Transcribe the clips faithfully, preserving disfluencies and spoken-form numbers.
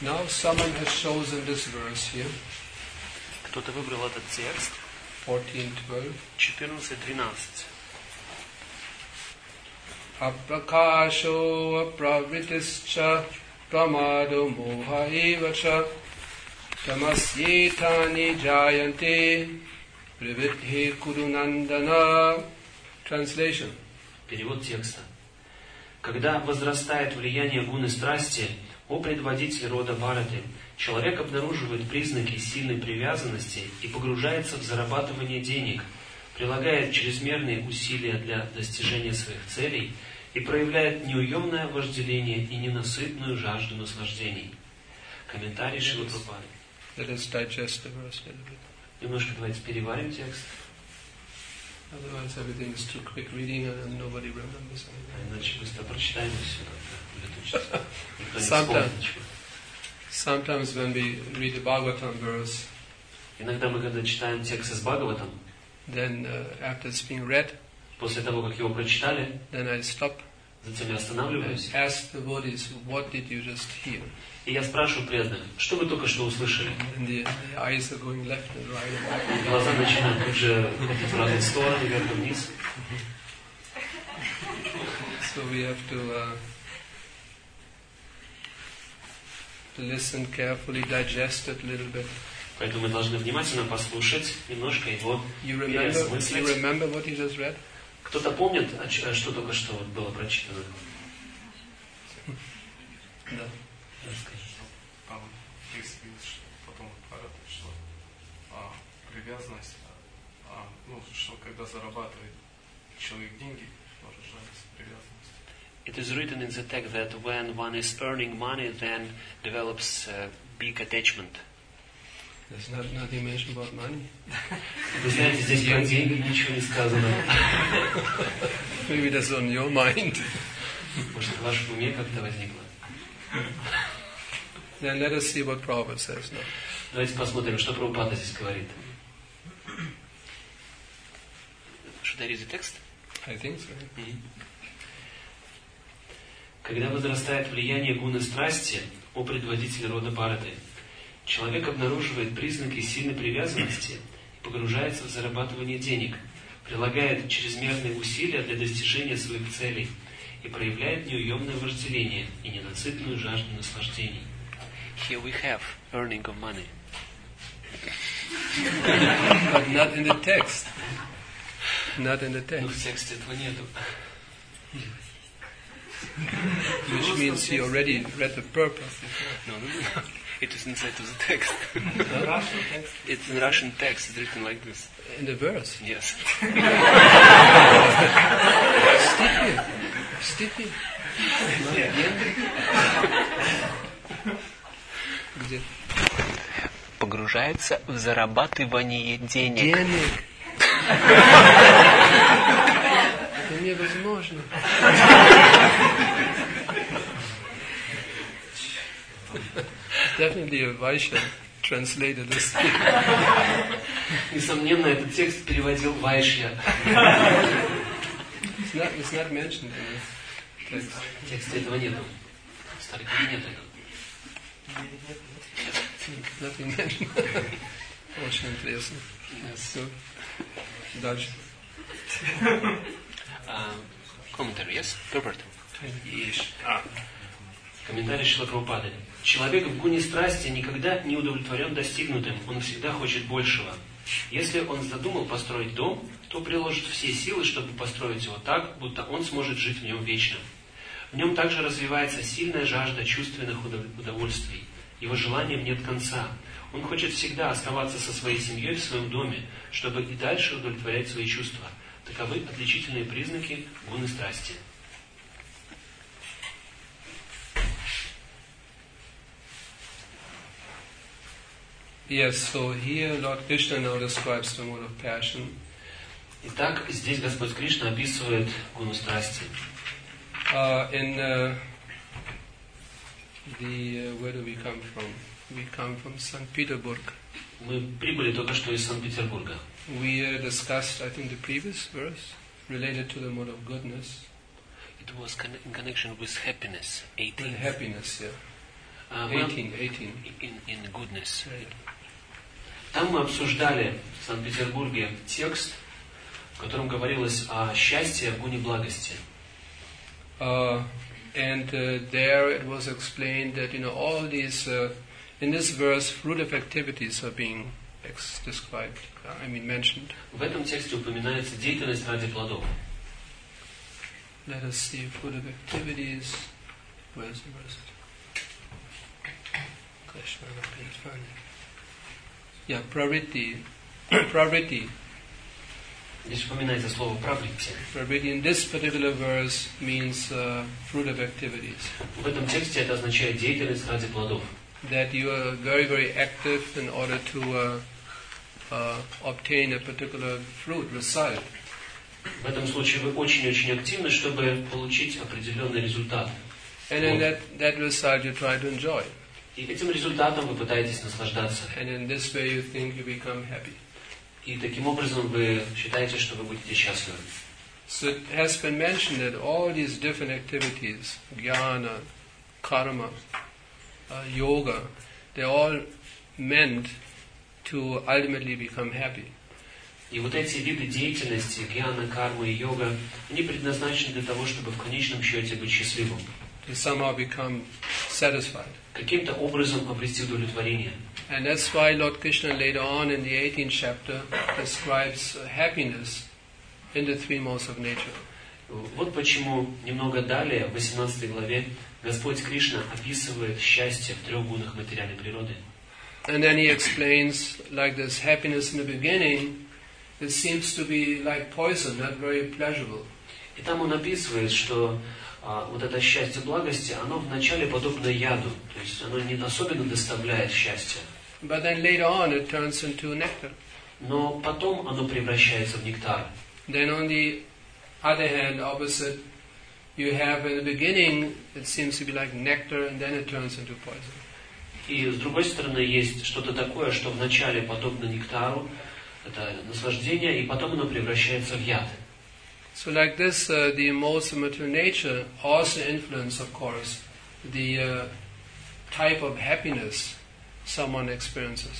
Now someone has chosen this verse here. Кто-то выбрал этот текст. fourteen twelve. четырнадцать тринадцать. Aprakasho apravritischa pramado moha evacha tamasyetani jayante prividhe kurunandana. Translation. Перевод текста. Когда возрастает влияние гуны страсти, о предводитель рода Бхараты, человек обнаруживает признаки сильной привязанности и погружается в зарабатывание денег, прилагает чрезмерные усилия для достижения своих целей и проявляет неуемное вожделение и ненасытную жажду наслаждений. Комментарий Шрила Прабхупады. Let us digest the verse a little bit. Немножко давайте переварим текст. Otherwise everything is too quick reading and nobody remembers anything. Иначе быстро прочитаем и все как-то улетучится. Никто не Sometimes, вспомнит ничего. sometimes when we read the Bhagavatam verse, Иногда мы, когда читаем текст из Бхагаватам, then uh, after it's being read, после того, как его прочитали, then I stop затем я and останавливаюсь, ask the devotees, what did you just hear? и я спрашиваю преданных, что вы только что услышали? And the, the eyes are going left and right and back and И глаза начинают тут же ходить в разные стороны, вверх и вниз. So we have to, uh, to listen carefully, digest it a little bit. Поэтому мы должны внимательно послушать, немножко его You remember, you переосмыслить. remember what you just read? Кто-то помнит, а ч- а что только что вот было прочитано? Да. Расскажи. Там текст видишь, что потом Бхарата, что а, привязанность, а, ну, что когда зарабатывает человек деньги, тоже жажда привязанности. It is written in the text that when one is earning money, then develops uh, big attachment. There's not, nothing mentioned about money. Вы знаете, здесь про деньги ничего не сказано. Maybe that's on your mind. Может, в вашем уме как-то возникло. Then let us see what Prabhupada says now. Давайте посмотрим, что Прабхупада здесь говорит. Should I read the text? I think so. Когда возрастает влияние гуны страсти, о предводитель рода Бхараты, человек обнаруживает признаки сильной привязанности и погружается в зарабатывание денег, прилагает чрезмерные усилия для достижения своих целей и проявляет неуемное вожделение и ненасытную жажду наслаждений. Here we have earning of money. But not in the text. Not in the Но в text. тексте этого нету. Which means he already read the purpose. No, no, no. It is inside of the text. Russian text. It's in Russian text. It's written like this. In the verse. Yes. Sticky. Sticky. Где? Погружается в зарабатывание денег. Денег. Это невозможно. Definitely a Vaishya translated this. Несомненно, этот текст переводил Вайшья. It's not, it's not mentioned in the text. В тексте этого нету. В старой книге нет этого. Nothing mentioned. Очень интересно. So, дальше. Комментарий, yes? Purport. Есть. Комментарий Шрила Прабхупады. Человек в гуне страсти никогда не удовлетворен достигнутым, он всегда хочет большего. Если он задумал построить дом, то приложит все силы, чтобы построить его так, будто он сможет жить в нем вечно. В нем также развивается сильная жажда чувственных удовольствий. Его желаниям нет конца. Он хочет всегда оставаться со своей семьей в своем доме, чтобы и дальше удовлетворять свои чувства. Таковы отличительные признаки гуны страсти. Yes, so here Lord Krishna now describes the mode of passion. Итак, здесь Господь Кришна описывает гуну страсти. Uh, in uh, the, uh, where do we come from? We come from Saint Petersburg. Мы прибыли только что из Санкт-Петербурга. We uh, discussed, I think, the previous verse related to the mode of goodness. It was in connection with happiness, With eighteen. happiness, yeah. А, мы- eighteen, eighteen. In, in goodness. Right. Там мы обсуждали в Санкт-Петербурге текст, в котором говорилось о счастье в гуне благости. Uh, and uh, there it was explained that, you know, all these, uh, in this verse, fruitive activities are being ex- described, uh, I mean mentioned. В этом тексте упоминается деятельность ради плодов. Let us see fruitive activities. Where's the verse? Krishna, please find it. Yeah, pravritti. Pravritti. Здесь упоминается слово «правритти». Pravritti in this particular verse means uh, fruitive activities. В этом тексте это означает деятельность ради плодов. That you are very, very active in order to uh, uh, obtain a particular fruit, result. В этом случае вы очень-очень активны, чтобы получить определенный результат. And in that, that result you try to enjoy. И этим результатом вы пытаетесь наслаждаться. And in this way you think you become happy. И таким образом вы считаете, что вы будете счастливы. So it has been mentioned that all these different activities, jnana, karma, uh, yoga, they're all meant to ultimately become happy. И вот эти виды деятельности, гьяна, карма и йога, они предназначены для того, чтобы в конечном счете быть счастливым. To somehow become satisfied. Каким-то образом обрести удовлетворение. And that's why Lord Krishna later on in the eighteenth chapter describes happiness in the three modes of nature. Вот почему немного далее, в восемнадцатой главе, Господь Кришна описывает счастье в трех гунах материальной природы. And then he explains like this happiness in the beginning, it seems to be like poison, not very pleasurable. И там он описывает, что а, вот это счастье благости, оно вначале подобно яду, то есть оно не особенно доставляет счастья. But then later on it turns into nectar. Но потом оно превращается в нектар. Then on the other hand, opposite, you have in the beginning, it seems to be like nectar and then it turns into poison. И с другой стороны есть что-то такое, что вначале подобно нектару, это наслаждение, и потом оно превращается в яд. So like this, uh, the modes of material nature also influence, of course, the uh, type of happiness someone experiences.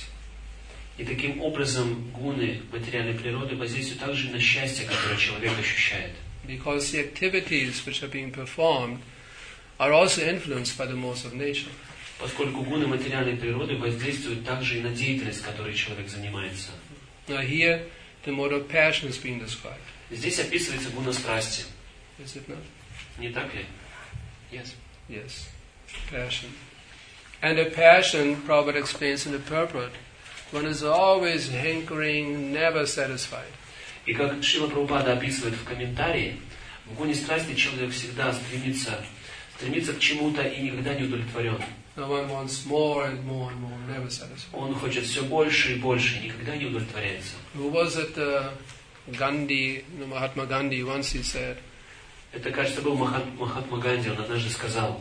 И таким образом гуны материальной природы воздействуют также на счастье, которое человек ощущает. Because the activities which are being performed are also influenced by the modes of nature. Поскольку гуны материальной природы воздействуют также и на деятельность, которой человек занимается. Now here, the mode of passion is being described. Здесь описывается гуна страсти. Is it not? Не так ли? Yes. Yes. Passion. And the passion, Prabhupada explains in the purport, one is always hankering, never satisfied. И как Шрила Прабхупада описывает в комментарии, в гуне страсти человек всегда стремится, стремится к чему-то и никогда не удовлетворен. No one wants more and more and more, never satisfied. Он хочет все больше и больше, никогда не удовлетворяется. Who was it? Uh, Gandhi, no, Mahatma Gandhi. Once he said Это, кажется, был Махат- Махатма Ганди, он однажды сказал,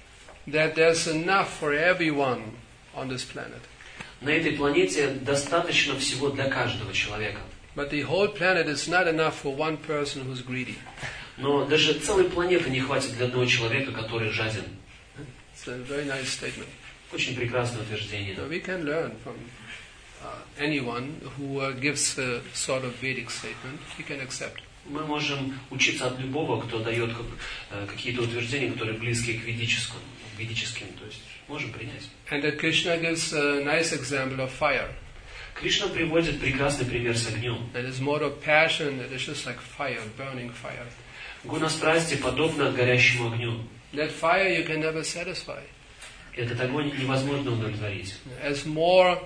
that there's enough for everyone on this planet, на этой планете достаточно всего для каждого человека. but the whole planet is not enough for one person who's greedy. Но даже целой планеты не хватит для одного человека, который жаден. It's a very nice statement. Очень прекрасное утверждение. So we can learn from uh, anyone who uh, gives a sort of Vedic statement. We can accept. Мы можем учиться от любого, кто дает как- э, какие-то утверждения, которые близки к ведическому, к ведическим, то есть можем принять. And that Krishna gives a nice example of fire. Кришна приводит прекрасный пример с огнем. And his mode of passion, it is just like fire, burning fire. Гуна страсти подобно горящему огню. That fire you can never satisfy. Этот огонь невозможно удовлетворить. As more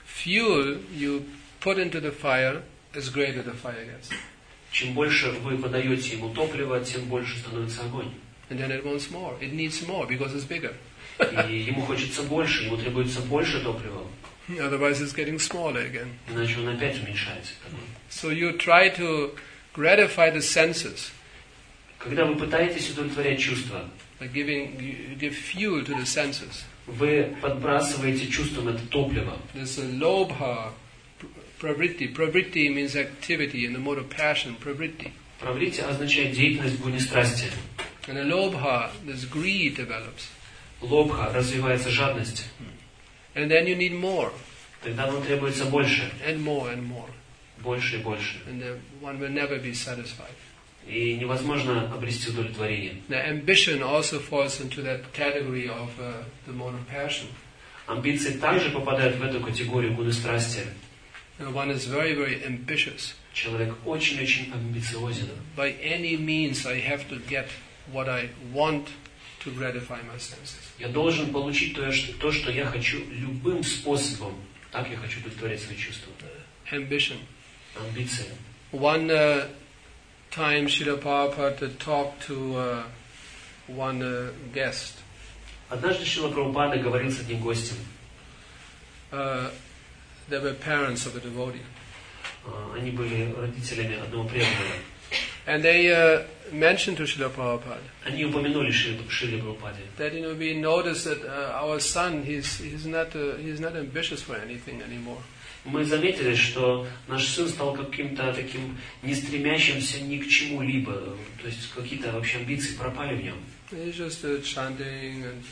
fuel you put into the fire, as greater the fire gets. Чем больше вы подаете ему топлива, тем больше становится огонь. And then it wants more. It needs more because it's bigger. И ему хочется больше, ему требуется больше топлива, Otherwise it's getting smaller again. иначе он опять уменьшается. So you try to gratify the senses Когда вы пытаетесь удовлетворять чувства, by giving, you give fuel to the senses. вы подбрасываете чувствам это топливо. There's a lobha, pravritti. Pravritti means activity in the mode of passion, pravritti. Праврити означает деятельность в гуне страсти. And a lobha, this greed develops. лобха, развивается жадность. And then you need more. Тогда вам требуется больше. And more and more. Больше и больше. And then one will never be satisfied. И невозможно обрести удовлетворение. The ambition also falls into that category of uh, the mode of passion. Амбиции также попадают в эту категорию гуны страсти. And one is very, very ambitious. Человек очень-очень амбициозен. By any means I have to get what I want to gratify my senses. Я должен получить то, что, то, что я хочу любым способом. Так я хочу удовлетворять свои чувства. Ambition. Амбиции. One uh, time Srila Prabhupada talked to uh, one uh, guest. Однажды Шрила Прабхупада говорил с одним гостем. Uh, they were parents of a devotee. Uh, они были родителями одного преданного. And they uh, mentioned to Srila Prabhupada Они упомянули Шри, Шриле Прабхупаде. that, you know, we noticed that uh, our son, he's, he's, not, uh, he's not ambitious for anything anymore. Мы заметили, что наш сын стал каким-то таким не стремящимся ни к чему-либо. То есть какие-то вообще амбиции пропали в нем. He's just uh, chanting and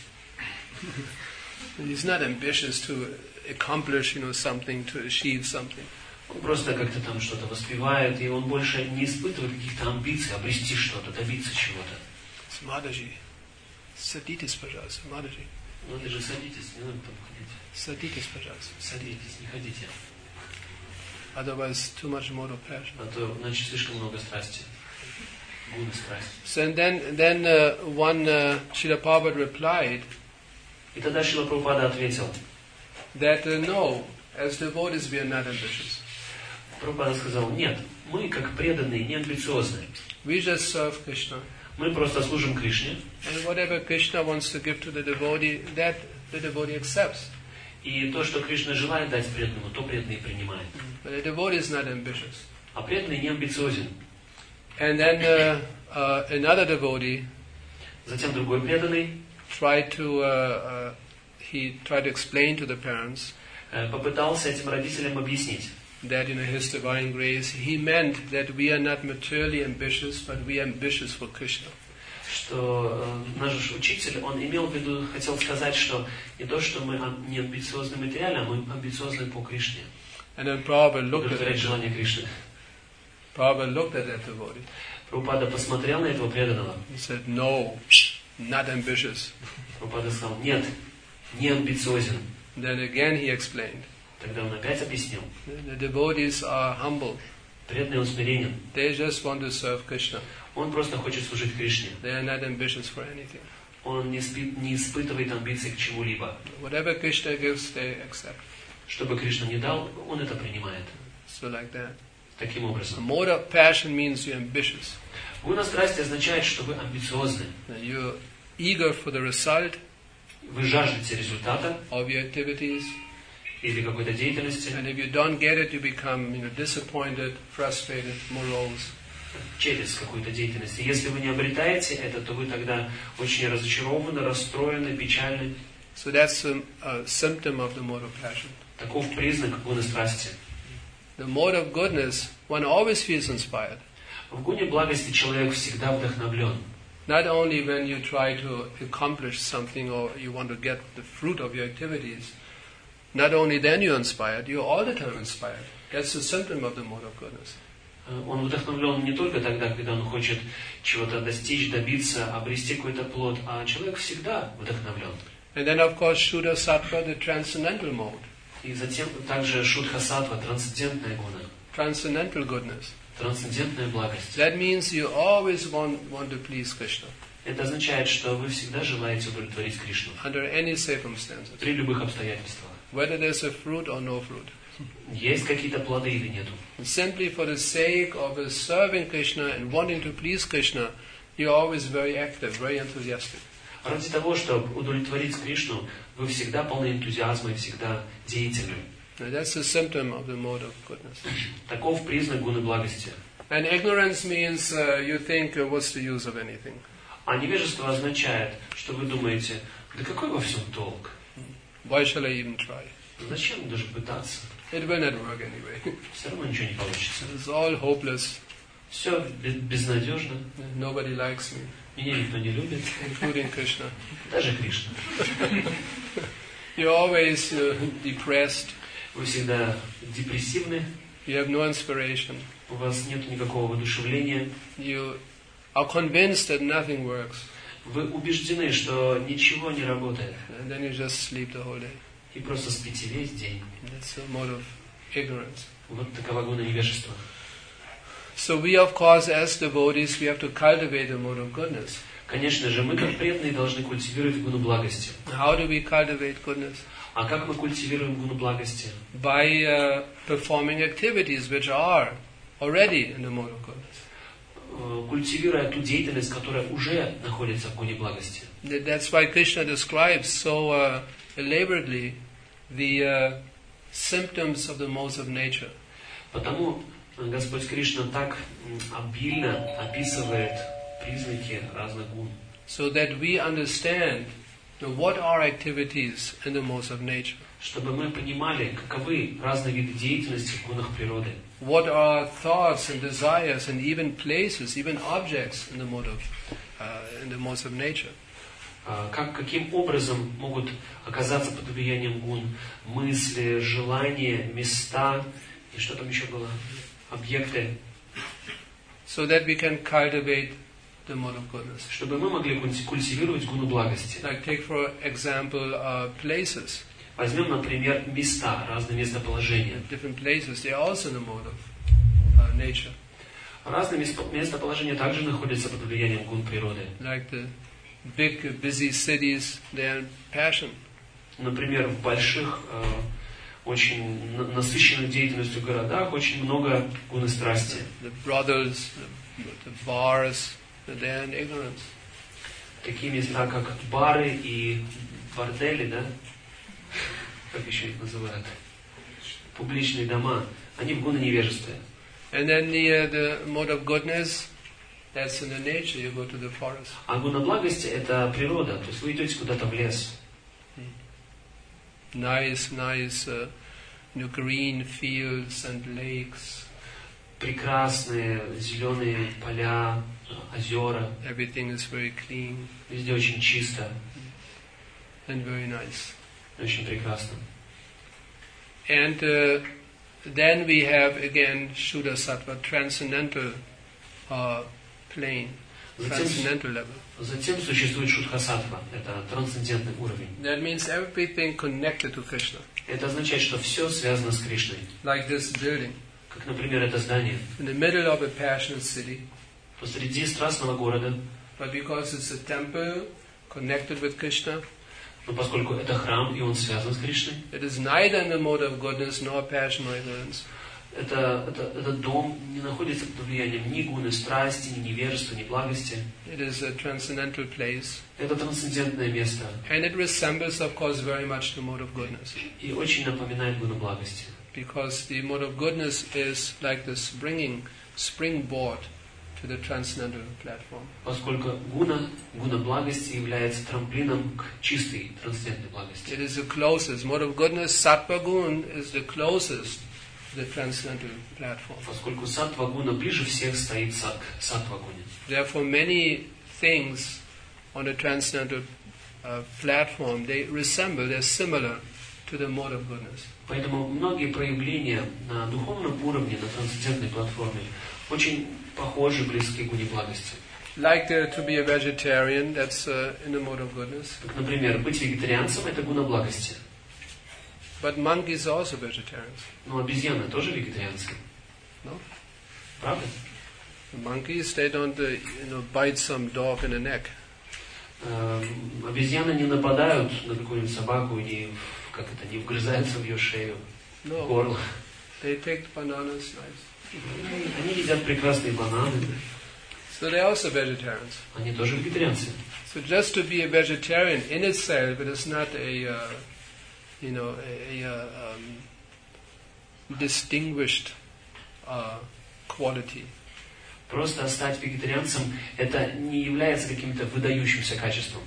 he's not ambitious to accomplish, you know, something, to achieve something. Он просто как-то там что-то воспевает, и он больше не испытывает каких-то амбиций, обрести что-то, добиться чего-то. Mataji, садитесь, пожалуйста, Mataji. Ну это же садитесь, не надо там ходить. Садитесь, пожалуйста. Садитесь, не ходите. Otherwise, too much mode of passion. А то, значит, слишком много страсти. Гуны страсти. So and then, then uh, one uh, Srila Prabhupada replied И тогда Шрила Прабхупада ответил, that uh, no, as devotees we are not ambitious. Прабхупада сказал, нет, мы как преданные не амбициозны. We just serve Krishna. Мы просто служим Кришне. And whatever Krishna wants to give to the devotee, that the devotee accepts. И то, что Кришна желает дать преданному, то преданный принимает. But the devotee is not ambitious. А преданный не амбициозен. And then uh, uh, another devotee Затем другой преданный tried to, uh, uh, he tried to explain to the parents э, попытался этим родителям объяснить, that in His divine grace, he meant that we are not materially ambitious, but we are ambitious for Krishna. что э, наш учитель, он имел в виду, хотел сказать, что не то, что мы ам- не амбициозны материально, а мы амбициозны по Кришне. And then Prabhupada looked at Удовлетворять it. желание Кришны. Prabhupada looked at that devotee. Прабхупада посмотрел на этого преданного. He said, no, not ambitious. Прабхупада сказал, нет, не амбициозен. Then again he explained, Тогда он опять объяснил. the devotees are humble. Преданный он смиренен. They just want to serve Krishna. Он просто хочет служить Кришне. They are not ambitious for anything. Он не, спи- не испытывает амбиций к чему-либо. Whatever Krishna gives, they accept. Что бы Кришна ни дал, он это принимает. So like that. Таким A образом. mode of passion means you're ambitious. Гуна страсти означает, что вы амбициозны. You're eager for the result Вы жаждете результата of your activities. или какой-то деятельности. And if you don't get it, you become, you know, disappointed, frustrated, morose. Через какую-то деятельность. И если вы не обретаете это, то вы тогда очень разочарованы, расстроены, печальны. So that's a, a symptom of the mode of passion. Таков признак гуны страсти. The mode of goodness, one always feels inspired. В гуне благости человек всегда вдохновлен. Not only when you try to accomplish something or you want to get the fruit of your activities, not only then you're inspired, you're all the time inspired. That's the symptom of the mode of goodness. Он вдохновлен не только тогда, когда он хочет чего-то достичь, добиться, обрести какой-то плод, а человек всегда вдохновлен. And then, of course, Shuddha Sattva, the transcendental mode, И затем также шудха-саттва, трансцендентная гуна, transcendental goodness. трансцендентная благость. That means you always want, want to please Krishna Это означает, что вы всегда желаете удовлетворить Кришну under any circumstances, при любых обстоятельствах. whether there's a fruit or no fruit. Есть какие-то плоды или нету. And simply for the sake of uh, serving Krishna and wanting to please Krishna, you're always very active, very enthusiastic. Ради того, чтобы удовлетворить Кришну, вы всегда полны энтузиазма и всегда деятельны. Now, that's the symptom of the mode of goodness. Таков признак гуны благости. And ignorance means uh, you think, uh, what's the use of anything? А невежество означает, что вы думаете, да какой во всем толк? Why shall I even try? Зачем даже пытаться? It will not work anyway. Все равно ничего не получится. It's all hopeless. Все безнадежно. Nobody likes me, Меня никто не любит, including Krishna. даже Кришна. You're always uh, depressed. Вы всегда депрессивны, You have no inspiration. у вас нет никакого воодушевления. You are convinced that nothing works. Вы убеждены, что ничего не работает. And then you just sleep the whole day. И просто спите весь день. That's a mode of ignorance. Вот такова гуна невежества. So we, of course, as devotees, we have to cultivate the mode of goodness. Конечно же, мы как преданные должны культивировать гуну благости. How do we cultivate goodness? А как мы культивируем гуну благости? By uh, performing activities which are already in the mode of goodness. Э, Культивируя ту деятельность, которая уже находится в гуне благости. That- That's why Krishna describes so uh, elaborately the uh, symptoms of the modes of nature. Потому Господь Кришна так м, обильно описывает признаки разных гун. So that we understand you know, what are activities in the modes of nature. Чтобы мы понимали, каковы разные виды деятельности в гунах природы. What are thoughts and desires and even places, even objects in the mode of, uh, in the modes of nature. А, Как, каким образом могут оказаться под влиянием гун мысли, желания, места и что там еще было? Объекты. So that we can cultivate the mode of goodness. Чтобы мы могли культи- культивировать гуну благости. Like take for example uh, places. Возьмем, например, места, разные местоположения. Different places, they are also in the mode of uh, nature. Разные место- местоположения также находятся под влиянием гун природы. Like the big uh, busy cities, they are in passion. Например, в больших, э, очень на- насыщенных деятельностью городах очень много гуны страсти. The brothels, the, the bars, they are in ignorance. Такие места, как бары и бордели, да? Как еще их называют? Публичные дома. Они в гуна невежестве. And then the, uh, the mode of goodness, that's in the nature, you go to the forest. А гуна благости – это природа. То есть вы идете куда-то в лес. Nice, nice uh, you know, green fields and lakes. Прекрасные зеленые поля, озера. Everything is very clean Везде очень чисто, and very nice. очень прекрасно. And uh, then we have again Shuddha Sattva, transcendental uh, plane, Затем, transcendental level. затем существует шудхасаттва. Это трансцендентный уровень. That means everything connected to Krishna. Это означает, что все связано с Кришной. Like this building. Как, например, это здание. In the middle of a passionate city, Посреди страстного города, but because it's a temple connected with Krishna, но поскольку это храм, и он связан с Кришной, it is neither in the mode of goodness nor passion or ignorance. это, это, этот дом не находится под влиянием ни гуны страсти, ни невежества, ни благости. It is a transcendental place. Это трансцендентное место. And it resembles, of course, very much the mode of goodness. И очень напоминает гуну благости. Because the mode of goodness is like the springing, springboard to the transcendental platform. Поскольку гуна, гуна благости является трамплином к чистой трансцендентной благости. It is the closest. Mode of goodness, Sattva Gun, is the closest to the transcendental platform. Поскольку саттва гуна ближе всех стоит сат, саттва гуне. Therefore, many things on the transcendental uh, platform, they resemble, they're similar to the mode of goodness. Поэтому многие проявления на духовном уровне, на трансцендентной платформе, очень похожи, близки к гуне благости. Like uh, to be a vegetarian, that's uh, in the mode of goodness. Как, например, быть вегетарианцем – это гуна благости. But monkeys are also vegetarians. Но обезьяны тоже вегетарианцы. No? Правда? The monkeys, they don't uh, you know, bite some dog in the neck. Эм, обезьяны не нападают на какую-нибудь собаку, не, в- как это, не вгрызаются в ее шею, в No, горло. they take bananas, nice. Они едят прекрасные бананы. So they're also vegetarians. Они тоже вегетарианцы. So just to be a vegetarian in itself, it is not a, uh, you know, a, a uh, um, distinguished uh, quality. Просто стать вегетарианцем – это не является каким-то выдающимся качеством.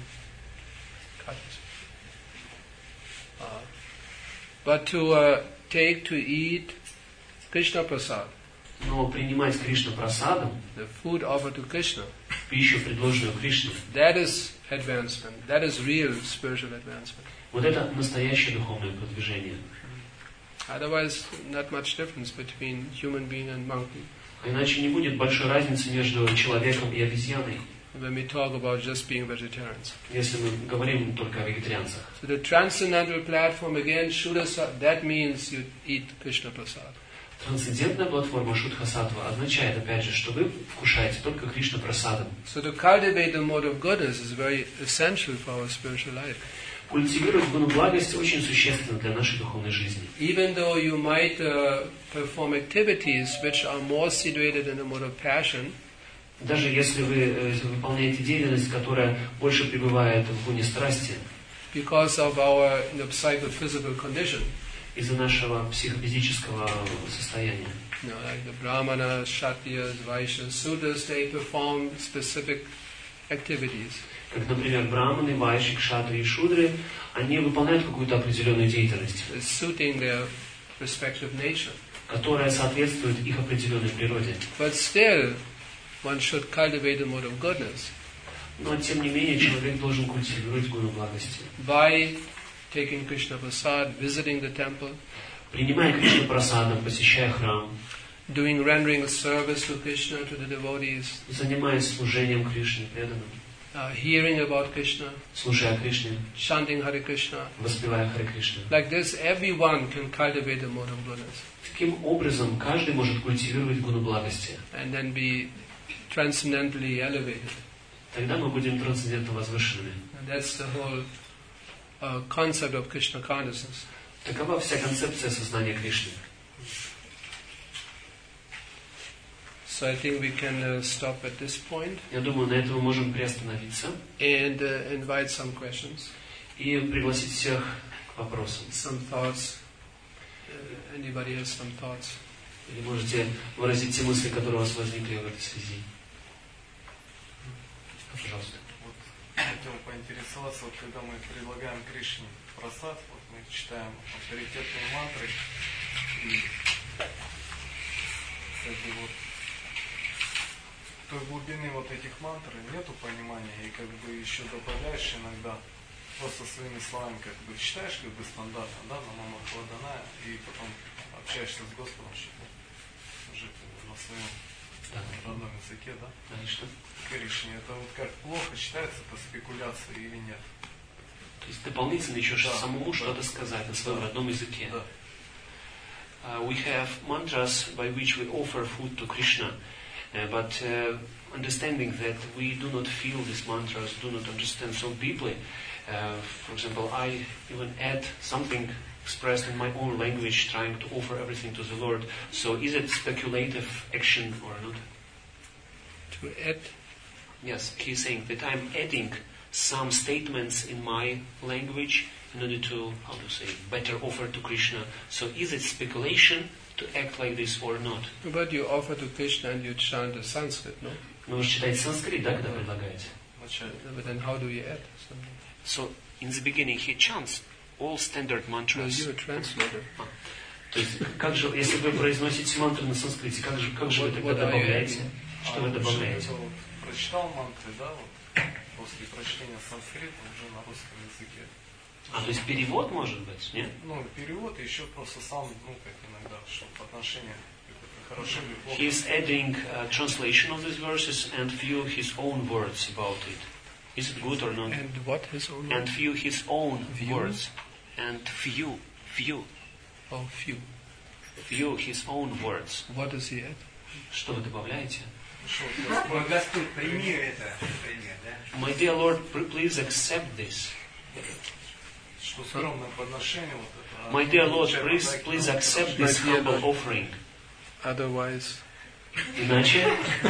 Uh, but to uh, take, to eat Krishna Prasad, Но принимать Кришна прасадам, the food offered to Krishna, пищу, предложенную Кришне, that is advancement. That is real spiritual advancement. вот это настоящее духовное продвижение. Otherwise, not much difference between human being and monkey. А иначе не будет большой разницы между человеком и обезьяной, When we talk about just being vegetarians. если мы говорим только о вегетарианцах. So the transcendental platform again, Shuddhasa, that means you eat Krishna Prasad. Трансцендентная платформа Шудха-саттва означает, опять же, что вы вкушаете только Кришна прасадам. So to cultivate the mode of goodness is very essential for our spiritual life. Культивировать гуну благости очень существенно для нашей духовной жизни. Even though you might uh, perform activities which are more situated in the mode of passion, Даже если вы э, выполняете деятельность, которая больше пребывает в гуне страсти, because of our you know, psychophysical condition, из-за нашего психофизического состояния. you know, like the Brahmanas, Kshatriyas, Vaishyas, Sudras, they perform specific activities. Как, например, браманы, вайши, кшатры и шудры, они выполняют какую-то определенную деятельность, Suiting their respective nature. которая соответствует их определенной природе. But still, one should cultivate the mode of goodness Но, тем не менее, человек должен культивировать гуну благости. by taking Krishna Prasad, visiting the temple, Принимая Кришну прасадам, посещая храм, doing rendering service to Krishna, to the devotees, занимаясь служением Кришне, преданным, uh, hearing about Krishna, слушая Кришне, chanting Hare Krishna. воспевая Харе Кришну. Like this, everyone can cultivate the mode of goodness Таким образом, каждый может культивировать гуну благости. and then be transcendently elevated. Тогда мы будем трансцендентно возвышенными. And that's the whole uh, concept of Krishna consciousness. Такова вся концепция сознания Кришны. So I think we can uh, stop at this point Я думаю, на этом мы можем приостановиться and uh, invite some questions, и пригласить всех к вопросам. some thoughts. Uh, anybody has some thoughts? Или можете выразить те мысли, которые у вас возникли в этой связи. Пожалуйста. Вот хотел поинтересоваться, вот когда мы предлагаем Кришне прасад, вот мы читаем авторитетные мантры, и, кстати, вот той глубины вот этих мантр нету понимания, и как бы еще добавляешь иногда просто своими словами, как бы читаешь как бы стандартно, да, на мама Хладаная, и потом общаешься с Господом, чтобы уже на своем Да. родном языке, да? Конечно. Кришне, это вот как плохо считается, это спекуляция или нет? То есть дополнительно еще Да, самому да. что-то сказать на своем Да. родном языке. Да. Uh, we have mantras by which we offer food to Krishna, uh, but uh, understanding that we do not feel these mantras, do not understand so deeply. Uh, for example, I even add something expressed in my own language, trying to offer everything to the Lord. So is it speculative action or not? To add, Yes, he's saying that I'm adding some statements in my language in order to, how to say, better offer to Krishna. So is it speculation to act like this or not? but you offer to Krishna and you chant the Sanskrit, no? Но вы же читаете санскрит, да, когда предлагаете? Вначале. But then how do you add something? So in the beginning he chants all standard No, mantras. you're a translator. То есть, как же, если вы произносите мантру на санскрите, как же, как же вы What- тогда what are you добавляете? adding? Что А, вы уже добавляете? это вот прочитал мантры, да, вот после прочтения санскрита уже на русском языке. А, то есть перевод может быть, нет? Ну, перевод и еще просто сам, ну, как иногда, чтобы отношения хорошо или плохо. He is adding a translation of these verses and few his own words about it. Is it good or not? And what his own And few his own View? words. And few, few, Oh, few. few his own words. What does he add? Что вы добавляете? Что, Господь, Мой Господь, прими это, пример, да? My dear Lord, pr- please accept this. что скромное подношение вот это. My dear Lord, please, please accept this My dear humble Lord. offering. Otherwise, Иначе,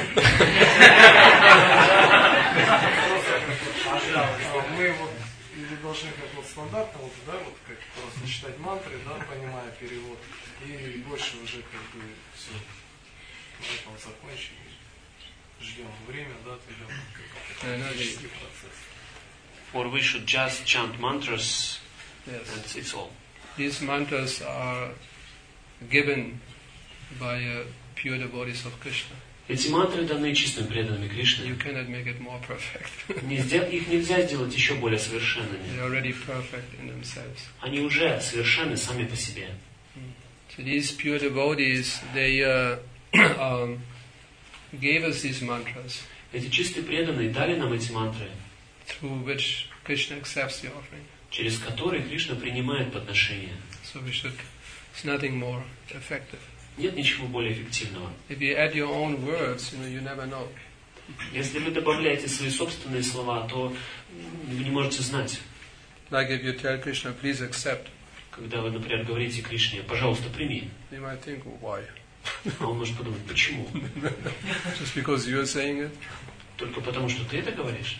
А мы вот или должны как вот стандартно, вот, да, вот как просто читать мантры, да, понимая перевод, и больше уже как бы все на этом закончим, ждем время, да, идем как Yeah, no, логический процесс. or we should just chant mantras yes. and it's all. These mantras are given by a pure devotees of Krishna. Эти мантры даны чистым преданными Кришне. You cannot make it more perfect. Не сдел- Их нельзя сделать еще более совершенными. They're already perfect in themselves. Они уже совершенны сами по себе. So these pure devotees, they uh, um, gave us these mantras Эти чистые преданные дали нам эти мантры, through which Krishna accepts the offering. через которые Кришна принимает подношение. So we should, it's nothing more effective. Нет ничего более эффективного. If you add your own words, you know, you never know. Если вы добавляете свои собственные слова, то вы не можете знать. Like if you tell Krishna, please accept, Когда вы, например, говорите Кришне, пожалуйста, прими. you might think, well, why? А он может подумать, почему? Just because you're saying it? Только потому, что ты это говоришь?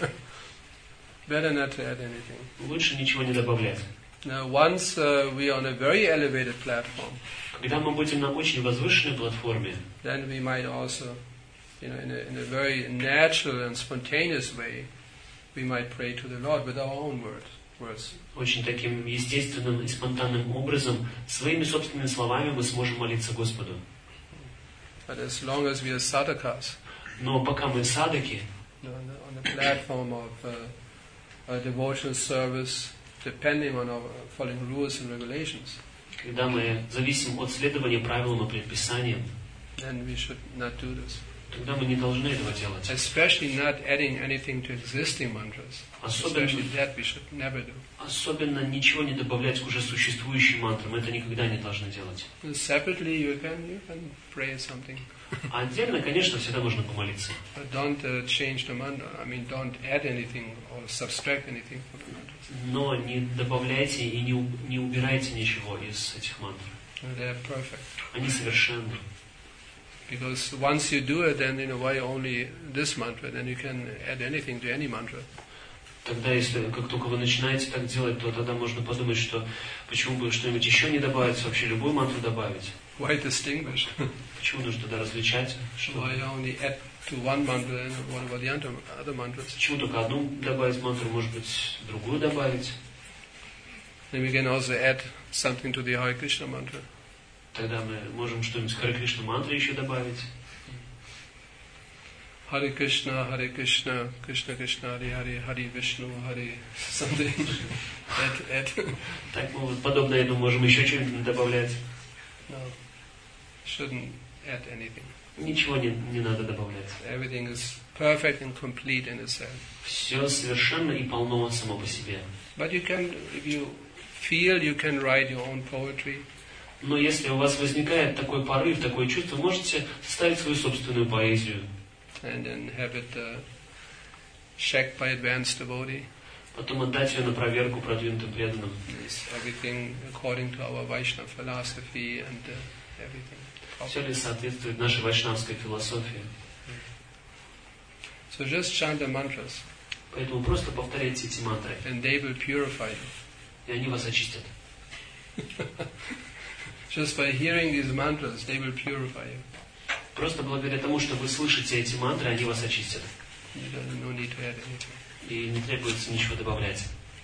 Better not to add anything. Лучше ничего не добавлять. Now, once uh, we are on a very elevated platform, Когда мы будем на очень возвышенной платформе, then we might also, you know, in a, in a very natural and spontaneous way, we might pray to the Lord with our own words. words. очень таким естественным и спонтанным образом, своими собственными словами мы сможем молиться Господу. But as long as we are sadhakas, Но пока мы садаки, you know, on, the, on the platform of uh, uh, devotional service, depending on our following rules and regulations, когда мы зависим от следования правилам и предписаниям, then we should not do this. тогда мы не должны этого делать. Especially not adding anything to existing mantras. Особенно, Especially that we should never do. особенно ничего не добавлять к уже существующим мантрам. Это никогда не должны делать. Separately, you can you can pray something, А отдельно, конечно, всегда можно помолиться. but don't uh, change the mantra. I mean, don't add anything or subtract anything from the mantras. Но не добавляйте и не, у- не убирайте ничего из этих мантр. They're perfect. Они совершенны. Because once you do it, then in a way only this mantra, then you can add anything to any mantra. Тогда, если как только вы начинаете так делать, то тогда можно подумать, что почему бы что-нибудь еще не добавить, вообще любую мантру добавить. Why distinguish? Почему нужно тогда различать? Что, Why only add to one mantra and what about the other other mantras? почему только одну добавить мантру, может быть, другую добавить? Then we can also add something to the Hare Krishna mantra. Тогда мы можем что-нибудь Харе Кришна мантры еще добавить. Hare Krishna, Hare Krishna, Krishna Krishna, Hare Hare, Hare Vishnu, Hare something. add, add. Так мы вот подобно этому можем еще что-нибудь добавлять. No, shouldn't add anything. Ничего не, не надо добавлять. Everything is perfect and complete in itself. Все совершенно и полно само по себе. But you can, if you feel, you can write your own poetry. Но если у вас возникает такой порыв, такое чувство, можете составить свою собственную поэзию. And then have it uh, checked by advanced devotee. Потом отдать ее на проверку продвинутым преданным. Is everything according to our Vaishnava philosophy and uh, everything. Все ли соответствует нашей вайшнавской философии? So just chant the mantras, Поэтому просто повторяйте эти мантры, and they will purify you. и они вас очистят. Just by hearing these mantras, they will purify you. Просто благодаря тому, что вы слышите эти мантры, они вас очистят. You don't no need to add anything. И не требуется ничего добавлять.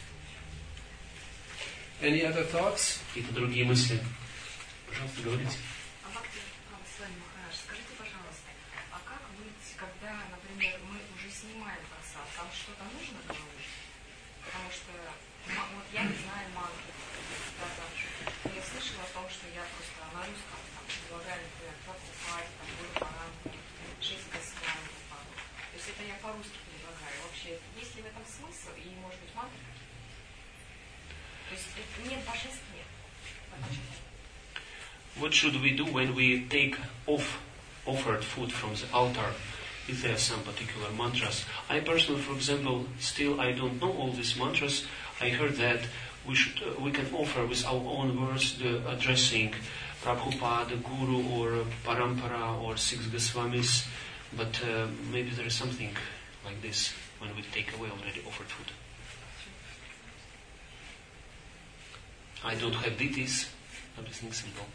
Any other thoughts? Какие-то другие мысли? Пожалуйста, говорите. А Бхакти Свами Махарадж, скажите, пожалуйста, а как быть, когда, например, мы уже снимаем просад, там что-то нужно говорить? Потому что ма- вот я не знаю мантры. Да-да. Я слышала о том, что я просто на русском там предлагаю, например, Прабхупаде, там, Гуру Парампу, шесть Госвами. То есть это я по-русски предлагаю. Вообще, есть ли в этом смысл и, может быть, мантры? То есть это нет божеств, нет. Почему? What should we do when we take off offered food from the altar? Is there some particular mantras? I personally, for example, still I don't know all these mantras. I heard that we should uh, we can offer with our own words the addressing Prabhupada, Guru, or Parampara, or six Goswamis. But uh, maybe there is something like this when we take away already offered food. I don't have deities. Everything simple.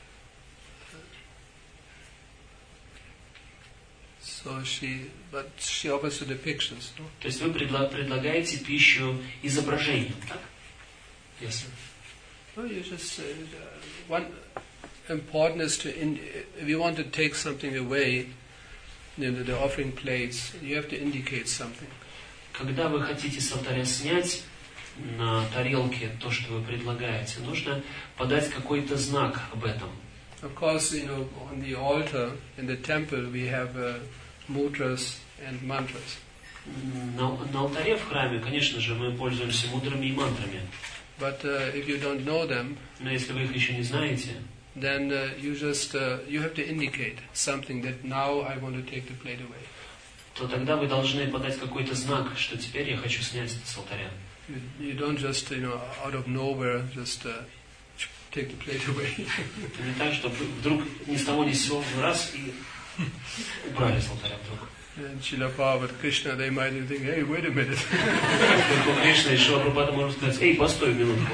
So she, but she offers the depictions, no? То есть вы предла- предлагаете пищу изображением, так? Yes. No, you just uh, one important is to in, if you want to take something away, you know, the offering plates, you have to indicate something. Когда вы хотите с алтаря снять на тарелке то, что вы предлагаете, нужно подать какой-то знак об этом. Of course, you know, on the altar in the temple we have uh, mudras and mantras. На, на алтаре в храме, конечно же, мы пользуемся мудрами и мантрами. But uh, if you don't know them, но если вы их еще не знаете, then uh, you just uh, you have to indicate something that now I want to take the plate away. то тогда вы должны подать какой-то знак, что теперь я хочу снять с алтаря. You, you don't just, you know, out of nowhere just uh, take the plate away. Это не так, что вдруг ни с того ни с сего раз и убрали с алтаря вдруг. And Srila Prabhupada, Krishna, they might think, hey, wait a minute. Только Кришна и Шрила Прабхупада может сказать, эй, постой минутку.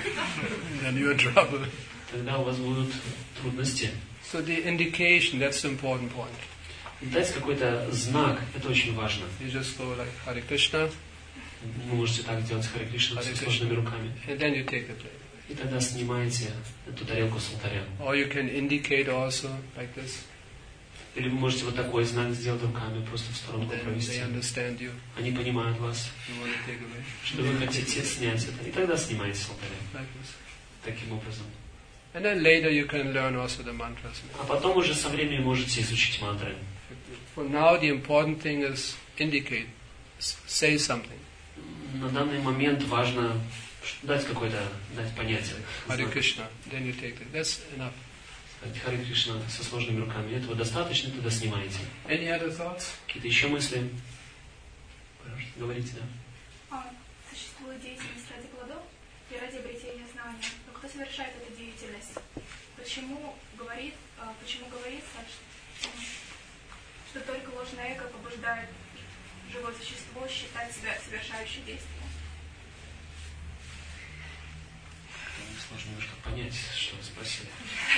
Then you're in trouble. Тогда у вас будут трудности. So the indication, that's the important point. Дать какой-то знак, это очень важно. You just go like Hare Krishna. Вы можете так делать Харе Кришна со сложными руками. And then you take the plate. И тогда снимаете эту тарелку с алтаря. Or you can indicate also like this. Или вы можете вот такой знак сделать руками, просто в сторонку провести. Они понимают вас, что вы хотите снять это. И тогда снимаете с алтаря. Таким образом. And then later you can learn also the mantras. А потом уже со временем можете изучить мантры. For now the important thing is indicate, say something. На данный момент важно дать какое-то, дать понятие. Hare Krishna, then you take it. That's enough. Харе Кришна со сложными руками. Этого достаточно, тогда снимаете. Any other thoughts? Какие-то еще мысли? Пожалуйста, говорите, да. А, существует деятельность ради плодов и ради обретения знания. Но кто совершает эту деятельность? Почему говорит, почему говорится, что, что только ложное эго побуждает живое существо считать себя совершающим действием? Сложно немножко понять, что вы спросили.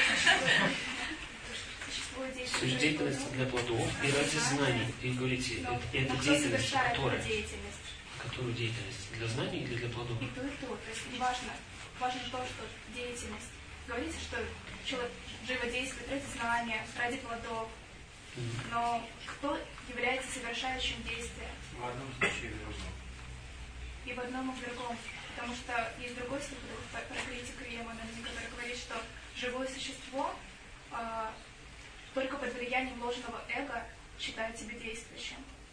Существует деятельность для плодов и ради знаний. И говорите, это, это деятельность, которая... Которую деятельность? Для знаний или для плодов? И то, и то. То есть не важно. Важно то, что деятельность. Говорится, что человек живо действует ради знания, ради плодов. Но кто является совершающим действием? В одном случае и в другом. И в одном, и в другом. Потому что есть другой стих про критику Ямананди, который говорит, что живое существо э, только под влиянием ложного эго считает себя действующим.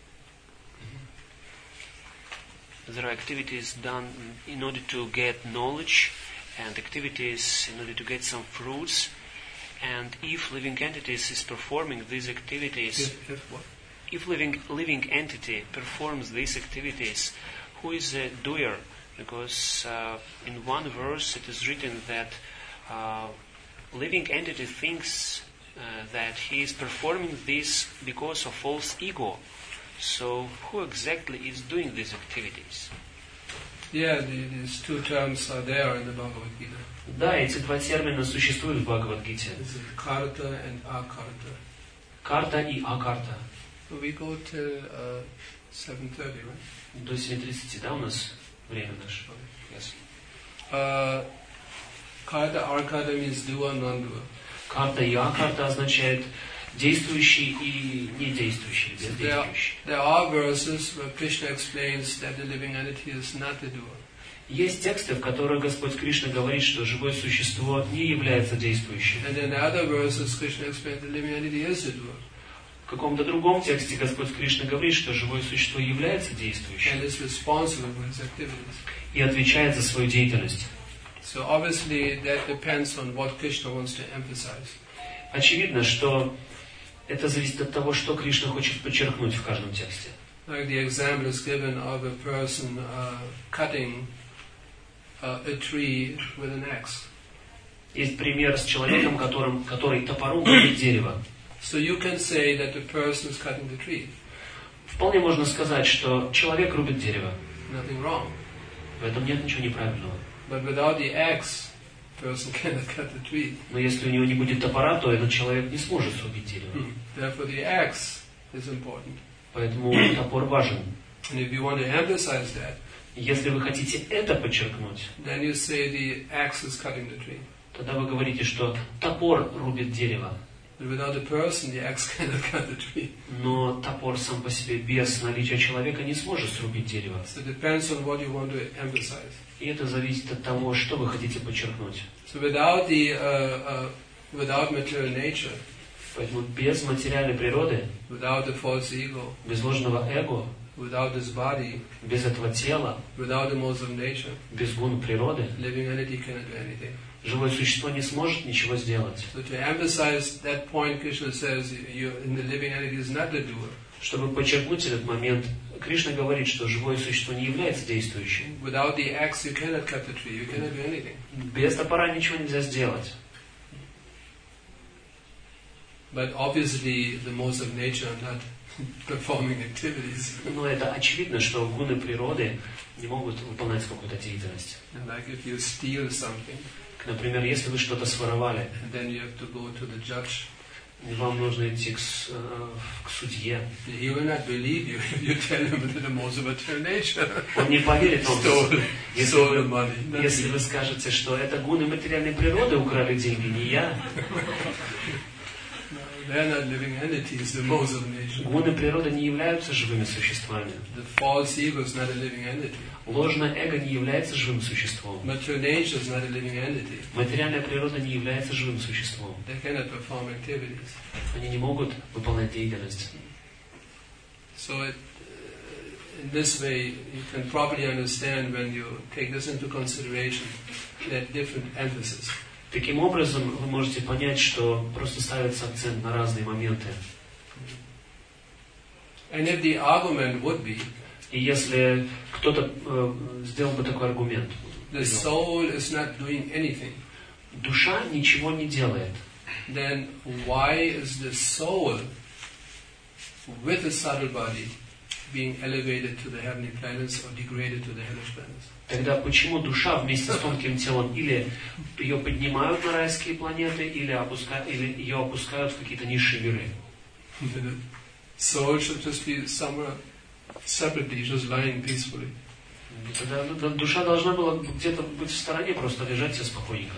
There are activities done in order to get knowledge and activities in order to get some fruits. And if living entities is performing these activities, If, if what? if living living entity performs these activities, who is a doer? Because uh, in one verse it is written that uh, living entity thinks uh, that he is performing this because of false ego. So who exactly is doing these activities? Yeah, the, these two terms are there in the Bhagavad Gita. Да, эти два термина существуют в Бхагавад-гите. This is karta and akarta. Карта и акарта. So we go till uh, seven thirty, right? До семь тридцать, да, у нас время наше? Yes. Uh, karta, akarta means doer, non-doer. Карта и акарта означает действующий и недействующий, бездействующий. There, there are verses where Krishna explains that the living entity is not the doer. Есть тексты, в которых Господь Кришна говорит, что живое существо не является действующим. And in other verses, Krishna explains that the living entity is the doer. В каком-то другом тексте Господь Кришна говорит, что живое существо является действующим And is responsible for its activities. и отвечает за свою деятельность. So obviously that depends on what Krishna wants to emphasize. Очевидно, что это зависит от того, что Кришна хочет подчеркнуть в каждом тексте. Like the example is given of a person uh, cutting uh, a tree with an axe. Есть пример с человеком, которым, который топором рубит дерево. So you can say that the person is cutting the tree. Вполне можно сказать, что человек рубит дерево. Nothing wrong. В этом нет ничего неправильного. But without the axe, the person cannot cut the tree. Но если у него не будет топора, то этот человек не сможет срубить дерево. Therefore the axe is important. Поэтому топор важен. And if you want to emphasize that, Если вы хотите это подчеркнуть, then you say the axe is cutting the tree. тогда вы говорите, что топор рубит дерево. But without a person, the axe cannot cut the tree. Но топор сам по себе без наличия человека не сможет срубить дерево. So it depends on what you want to emphasize. И это зависит от того, что вы хотите подчеркнуть. So without the uh, uh, without material nature, Поэтому без материальной природы, without the false ego, без ложного эго, without this body, без этого тела, without the modes of nature, без гун природы, living entity cannot do anything. живое существо не сможет ничего сделать. So to emphasize that point, Krishna says, you, in the living entity is not the doer. Чтобы подчеркнуть этот момент, Кришна говорит, что живое существо не является действующим. Without the axe, you cannot cut the tree. You cannot do anything. Без топора ничего нельзя сделать. But obviously, the modes of nature are not performing activities. Но это очевидно, что гуны природы не могут выполнять какую-то деятельность. And like if you steal something, Например, если вы что-то своровали, and then you have to go to the judge, вам нужно идти к, с- э, к судье. he will not believe you if you tell him that the modes of material nature Он не поверит вам, stole, если stole the вы, money. Not если me. вы скажете, что это гуны материальной природы украли деньги, не я. They're not living entities, the modes of nature. Гуны природы не являются живыми существами. The false ego is not a living entity. Ложное эго не является живым существом. Material nature is not a living entity. Материальная природа не является живым существом. They cannot perform activities. Они не могут выполнять деятельность. So it, uh, in this way, you can properly understand when you take this into consideration, that different emphasis. Таким образом, вы можете понять, что просто ставится акцент на разные моменты. And if the argument would be, И если кто-то э, сделал бы такой аргумент, the soul is not doing anything, душа ничего не делает, then why is the soul with a subtle body being elevated to the heavenly planets or degraded to the hellish planets? тогда почему душа вместе с тонким телом или ее поднимают на райские планеты, или, опуска... или ее опускают в какие-то низшие миры? The soul should just be somewhere separately, just lying peacefully. Тогда ну, душа должна была где-то быть в стороне, просто лежать себе спокойненько.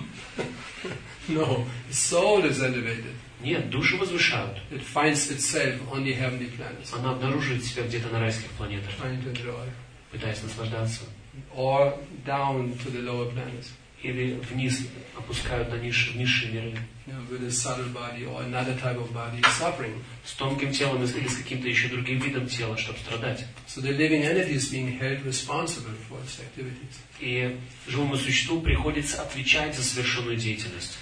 No, the soul is elevated. Нет, души возвышают. It finds itself on the heavenly planets, Она обнаруживает себя где-то на райских планетах, trying to enjoy, пытаясь наслаждаться. or down to the lower planets, Или вниз опускают на низшие, в низшие миры. you know, with a subtle body or another type of body suffering. С тонким телом или с каким-то еще другим видом тела, чтобы страдать. So the living entity is being held responsible for its activities. И живому существу приходится отвечать за совершенную деятельность.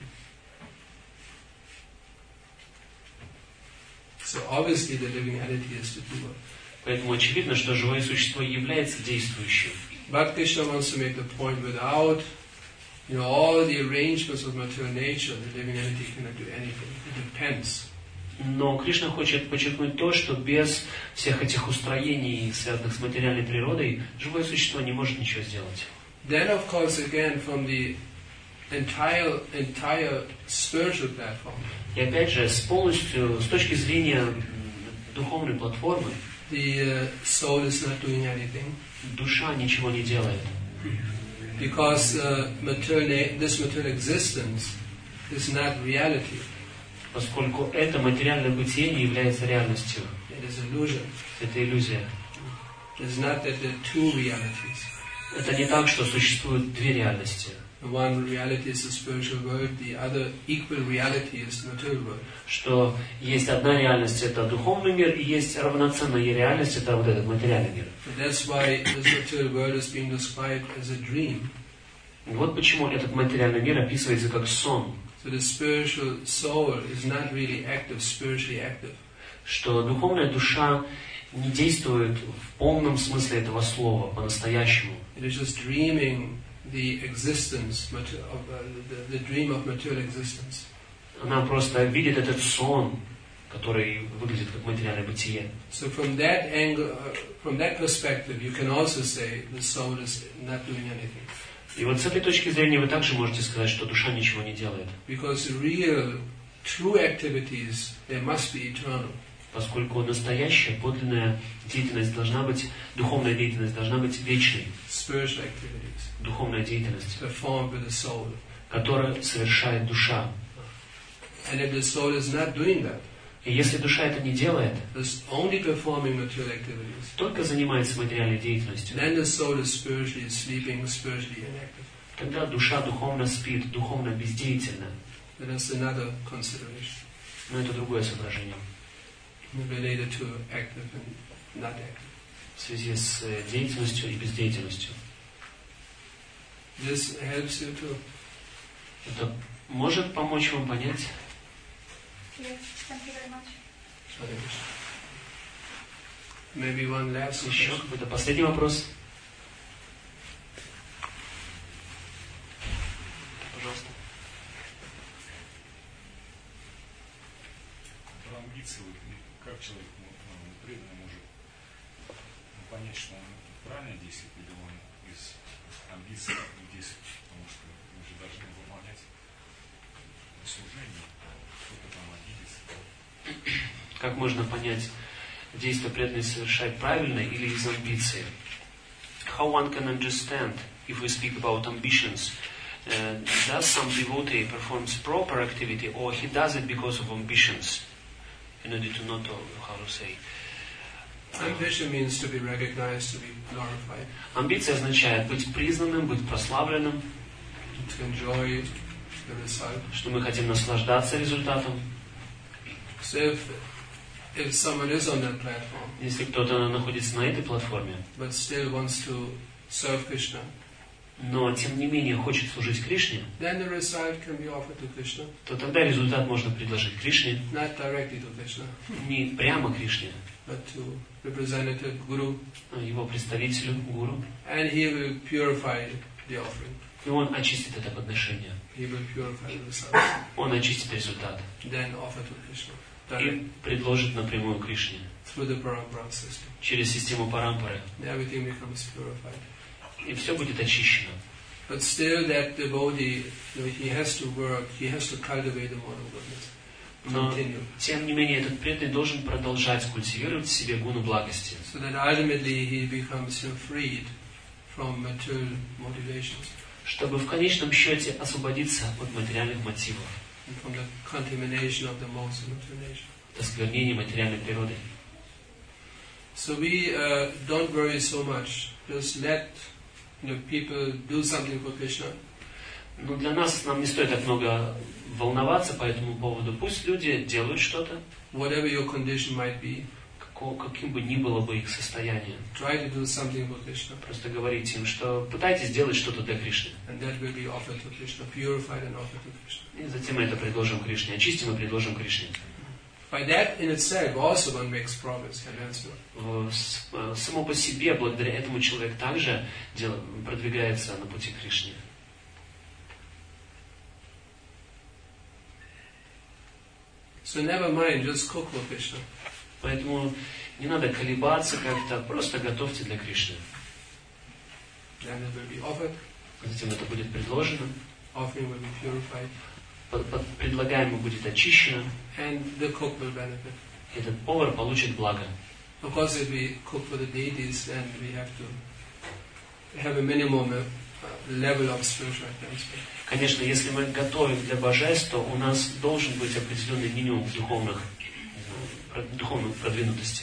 So obviously the living entity is the doer. Поэтому очевидно, что живое существо является действующим. But Krishna wants to make the point without, you know, all the arrangements of material nature, the living entity cannot do anything. It depends. Но Кришна хочет подчеркнуть то, что без всех этих устроений, связанных с материальной природой, живое существо не может ничего сделать. Then, of course, again, from the entire entire spiritual platform, И опять же, с полностью, с точки зрения духовной платформы, the uh, soul is not doing anything душа ничего не делает. because uh, material, this material existence is not reality. Поскольку это материальное бытие не является реальностью. It is illusion. Это иллюзия. It is not that there are two realities. Это не так, что существует две реальности. One reality is the spiritual world, the other equal reality is the material world. Что есть одна реальность, это духовный мир, и есть равноценная реальность, это вот этот материальный мир. So that's why this material world is being described as a dream. И вот почему этот материальный мир описывается как сон. So the spiritual soul is not really active, spiritually active. Что духовная душа не действует в полном смысле этого слова, по-настоящему. It is just dreaming the existence, of, uh, the, the dream of material existence. Она просто видит этот сон, который выглядит как материальное бытие. So from that angle, uh, from that perspective, you can also say the soul is not doing anything. И вот с этой точки зрения вы также можете сказать, что душа ничего не делает. Because real, true activities, they must be eternal. Поскольку настоящая, подлинная деятельность должна быть, духовная деятельность должна быть вечной. Spiritual activities Духовная деятельность, performed with the soul. которую совершает душа. And if the soul is not doing that, И если душа это не делает, is only performing material activities, только занимается материальной деятельностью, then the soul is spiritually sleeping, spiritually inactive. тогда душа духовно спит, духовно бездеятельна. That's another consideration Но это другое соображение related to active and not active. в связи с деятельностью и бездеятельностью. This helps you to Это может помочь вам понять? Yes, thank you very much. maybe one last Еще question. какой-то последний вопрос? Пожалуйста. Про амбиции, вот, как человек ну, преданный может ну, понять, что он правильно действует, или он из амбиций действует, потому что мы же должны выполнять служение, кто-то там обидится. Как можно понять, действие преданный совершает правильно или из амбиции? How one can understand, if we speak about ambitions, uh, does some devotee performs proper activity or he does it because of ambitions? In order to not know how to say. Ambition means to be recognized, to be glorified, Амбиция означает быть признанным, быть прославленным, to enjoy the result. что мы хотим наслаждаться результатом. So if, if someone is on that platform, Если кто-то находится на этой платформе, but still wants to serve Krishna, но тем не менее хочет служить Кришне, then the result can be offered to Krishna, то тогда результат можно предложить Кришне, not directly to Krishna, не прямо Кришне, but to representative Guru, а его представителю, гуру, and he will purify the offering. и он очистит это подношение, He will purify the results, он очистит результат then offer to Krishna, и directly, предложит напрямую Кришне through the Parampara system. через систему Парампары, And everything becomes purified. и все будет очищено. But still that devotee, you know, he has to work, he has to cultivate the moral goodness. Но, Continue. тем не менее, этот преданный должен продолжать культивировать в себе гуну благости, So that ultimately he becomes you know, freed from material motivations чтобы в конечном счете освободиться от материальных мотивов, and from the contamination of the modes of materialization. от осквернения материальной природы. So we uh, don't worry so much. Just let you know, people do something for Krishna. Но для нас, нам не стоит так много волноваться по этому поводу. Пусть люди делают что-то, Whatever your condition might be, како- каким бы ни было бы их состояние. try to do something for Krishna. Просто говорите им, что пытайтесь сделать что-то для Кришны. And that will be offered to Krishna, purified and offered to Krishna. И затем мы это предложим Кришне. Очистим и предложим Кришне. By that in itself also one makes progress, advancement. В- с- э, Само по себе, благодаря этому человек также дел- продвигается на пути к Кришне. So never mind, just cook for Krishna. Поэтому не надо колебаться как-то, просто готовьте для Кришны. Then it will be offered, Затем это будет предложено, offering will be purified, под- под- предлагаемое будет очищено, and the cook will benefit. и этот повар получит благо. Of course, if we cook for the deities, then we have to have a minimum uh, level of spiritual advancement. Конечно, если мы готовим для божеств, то у нас должен быть определенный минимум духовных, не знаю, про- духовной продвинутости.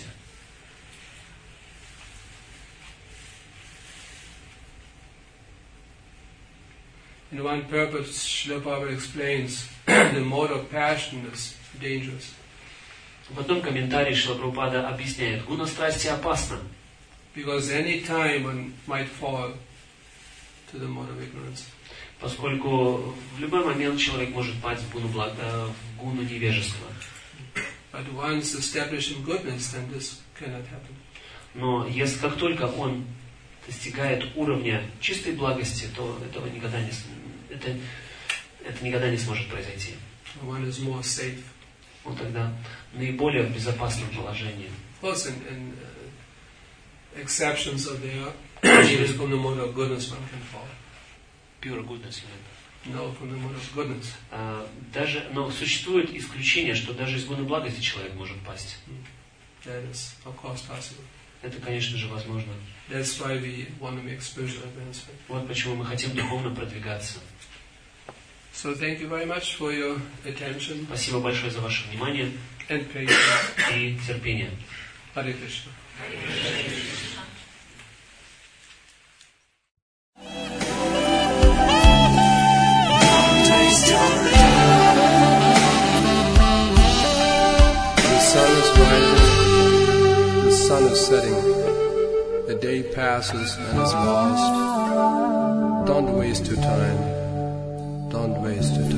In one purpose, Srila Prabhupada explains the mode of passion is dangerous. В одном комментарии Шрила Прабхупада объясняет, гуна страсти опасна, Because any time one might fall to the mode of ignorance. поскольку в любой момент человек может пасть в гуну, благ- э, в гуну невежества. But once established in goodness, then this cannot happen. Но если как только он достигает уровня чистой благости, то этого никогда не, с- это, это никогда не сможет произойти. One is more safe. Он тогда наиболее в безопасном положении. Of course, in, in uh, exceptions are there. Even from the mode of goodness, one can fall. Pure goodness. No, from the mode of goodness. А, даже, но существует исключение, что даже из гуны благости человек может пасть. That is, of course, possible. Это, конечно же, возможно. That's why we want to make spiritual advancement. Вот почему мы хотим духовно продвигаться. So thank you very much for your attention. Спасибо большое за ваше внимание and patience. И терпение. Hare Krishna. The sun is rising, the sun is setting, the day passes and is lost. Don't waste your time, don't waste your time.